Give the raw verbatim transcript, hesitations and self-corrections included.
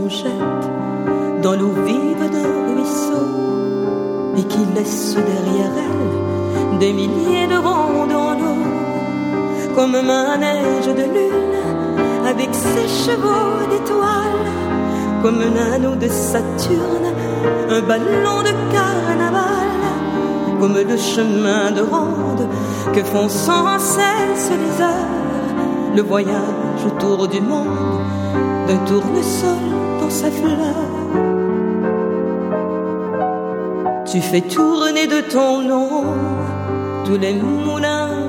jette dans l'eau vive d'un ruisseau et qui laisse derrière elle des milliers de ronds dans l'eau, comme un manège de lune avec ses chevaux d'étoiles, comme un anneau de Saturne, un ballon de carnaval, comme le chemin de ronde que font sans cesse les heures, le voyage autour du monde d'un tournesol dans sa fleur. Tu fais tourner de ton nom tous les moulins